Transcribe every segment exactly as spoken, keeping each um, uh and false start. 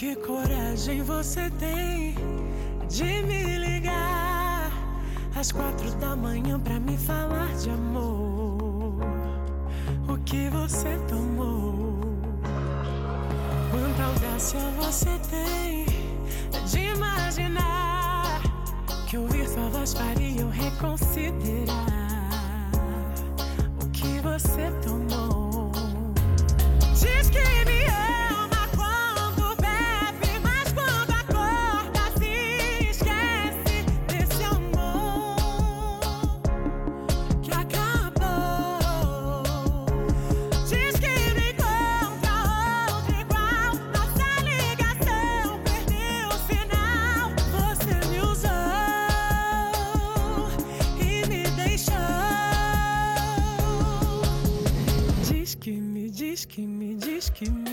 Que coragem você tem de me ligar às quatro da manhã pra me falar de amor. O que você tomou? Quanta audácia você tem de imaginar que ouvir sua voz faria eu reconsiderar o que você tomou. Diz que me ama quando bebe, mas quando acorda se esquece desse amor que acabou. Diz que me encontra outro igual, nossa ligação perdeu o sinal. Você me usou e me deixou. Diz que me, diz que me, diz que me.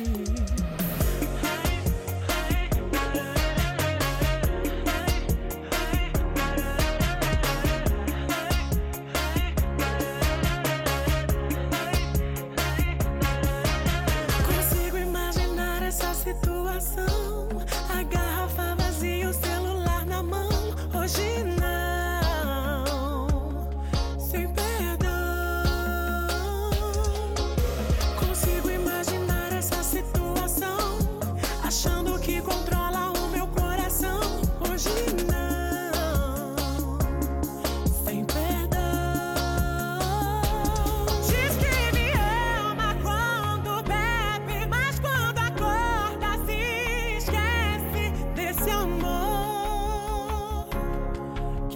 Consigo imaginar essa situação, a garrafa vazia e o celular na mão. Hoje não, sem perdão. Consigo imaginar essa situação, achando que controla o meu coração. Hoje não, sem perdão. Diz que me ama quando bebe, mas quando acorda se esquece desse amor que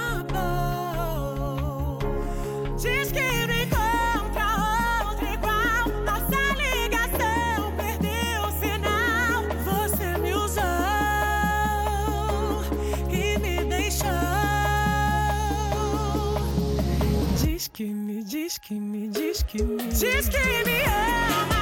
acabou. Diz que me encontra outro igual, nossa ligação perdeu o sinal. Você me usou e me deixou. Diz que me, diz que me, diz que me. Diz que me ama